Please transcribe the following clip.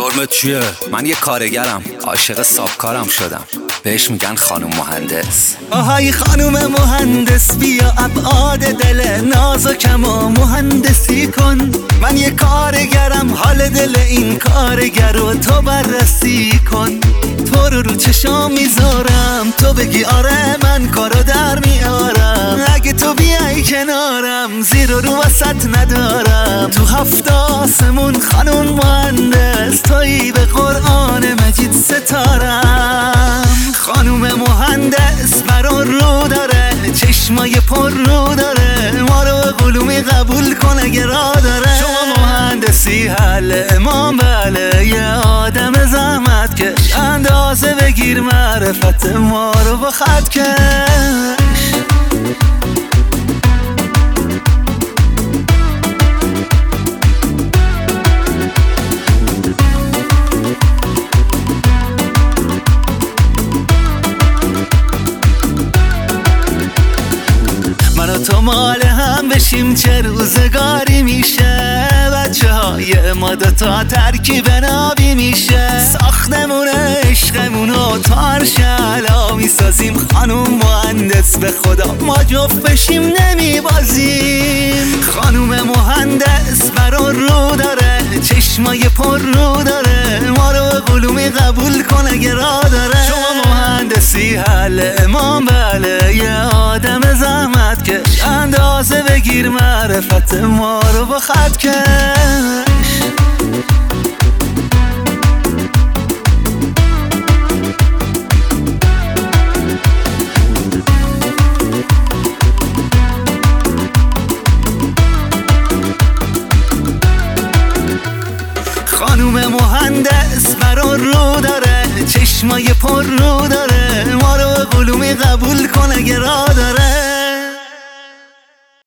جرمت چیه؟ من یه کارگرم، عاشق سابکارم شدم، بهش میگن خانوم مهندس. آهای خانوم مهندس، بیا ابعاد دل نازکم و مهندسی کن. من یه کارگرم، حال دل این کارگر رو تو بررسی کن. تو رو چشام میذارم، تو بگی آره من کارو در میارم. اگه تو بیای کنارم، زیر و رو وسط ندارم. تو 7 آسمون خانوم مهندس، تویی به قرآن مجید ستارم. خانوم مهندس برا رو داره، چشمای پر رو داره. ما رو قلومی قبول کن اگه را داره. شما مهندسی حل امام، بله یه آدم زحمت کش. اندازه بگیر معرفت ما رو با خط کش. تو مال هم بشیم چه روزگاری میشه. بچه های ما دوتا ترکیب نابی میشه. ساختمون عشقمونو تا عرشلا میسازیم. خانوم مهندس به خدا ما جفت بشیم نمیبازیم. خانوم مهندس برا رو داره، چشمای پر رو داره. ما رو قلومی قبول کن اگه را داره. شما مهندسی حل امام، بله یه آدم زحمت کش. اندازه بگیر معرفت ما رو با خط کش. خانوم مهندس برا رو داره، چشمای پر رو داره. ما رو قلومی قبول کن اگه را